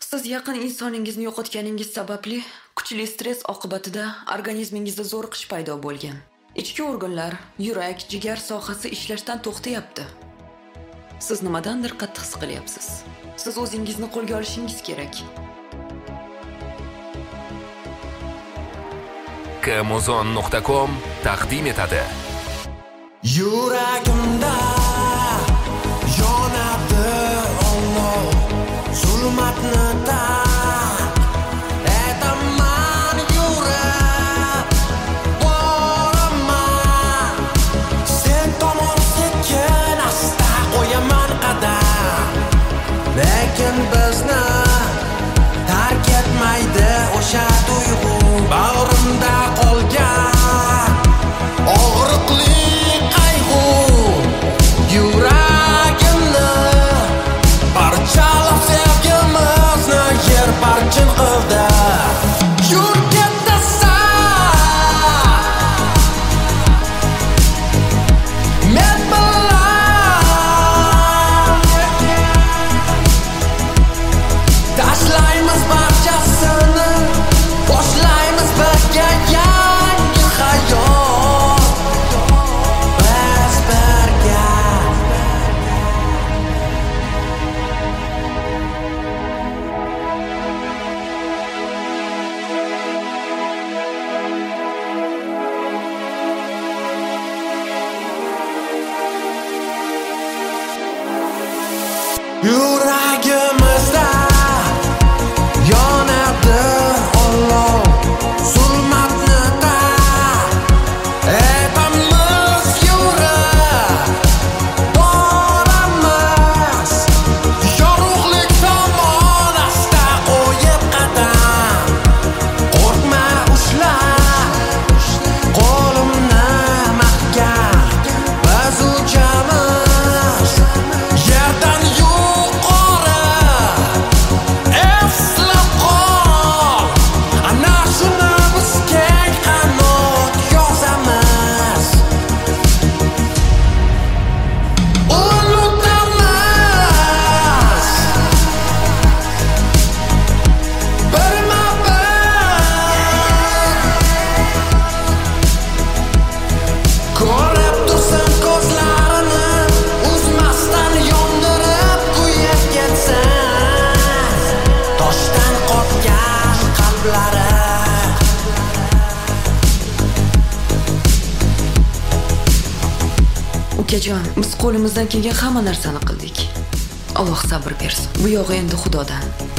Siz yaqin insoningizni yo'qotganingiz sababli kuchli stress oqibatida organizmingizda zo'riqish paydo bo'lgan. Ichki organlar, yurak, jigar sohasi ishlashdan to'xtayapti. Siz nimadandir qattiq siqilyapsiz. Siz o'zingizni qo'lga olishingiz kerak. Kmozon.com taqdim etadi. Yuragimda yonadi olov, zulmatni etaman yurab boraman. Sen tomon sekin asta qo'yaman qadam, lekin bizni tark etmaydi o'sha tuyg'u. Bag'rimda qolgan og'riqli qayg'u, yuragimni parchalab sevgimizni yer parchin qildi. Yur ketasan men bilan, tashlaymiz barchasini, boshlaymiz birga yangi hayot. Biz birga. Yuragimizda yonadi olov, zulmatni etamiz yurab boramiz. Yorug'lik tomon asta qo'yib qadam, qo'rqma ushla qo'limni mahkam. Biz uchamiz yerdan yuqori, eslab qol, ana shuni biz keng qanot yozamiz. Unutamiz birma-bir. Ko'rib tursin ko'zlarini uzmasdan yondirib kuyib ketsin toshdan qotgan qalblari. Ukajon, biz qo'limizdan kelgan hamma narsani qildik. Alloh sabr bersin. Bu yog'i endi Xudodan.